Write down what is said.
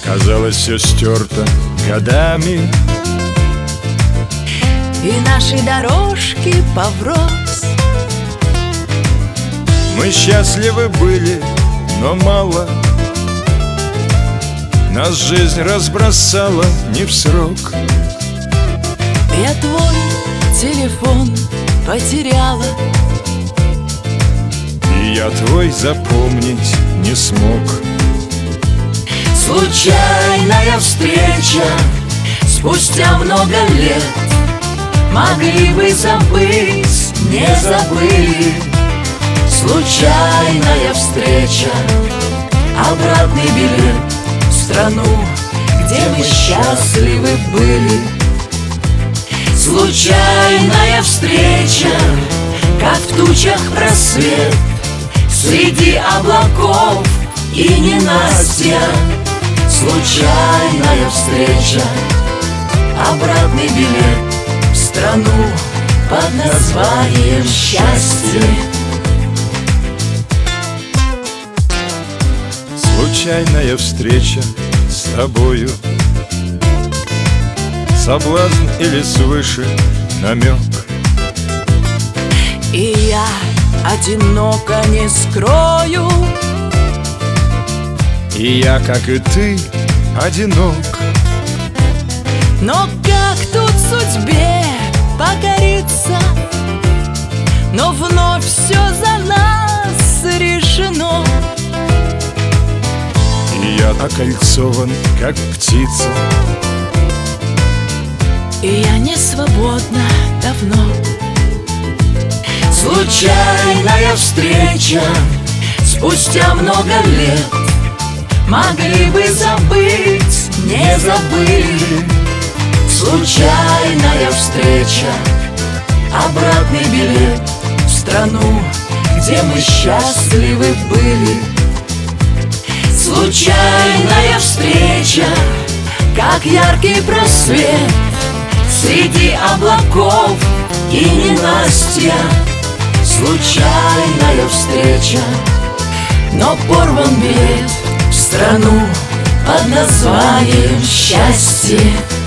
Казалось, все стерто годами, и наши дорожки поврос. мы счастливы были, но мало. Нас жизнь разбросала не в срок. Я твой телефон потеряла, И я твой запомнить не смог. случайная встреча спустя много лет. Могли бы забыть, не забыли. Случайная встреча, обратный билет в страну, где мы счастливы были. Случайная встреча, как в тучах просвет среди облаков и ненастья. Случайная встреча, обратный билет в страну под названием счастье. Случайная встреча с тобою, соблазн или свыше намек. И я одиноко не скрою, И я, как и ты, одинок. но как тут судьбе покориться? Но вновь все за нас решено. И я окольцован, как птица, И я не свободна давно. Случайная встреча спустя много лет. Могли бы забыть, не забыли. Случайная встреча, обратный билет в страну, где мы счастливы были. Случайная встреча, как яркий просвет среди облаков и ненастья. Случайная встреча, но порван билет в страну под названием счастье.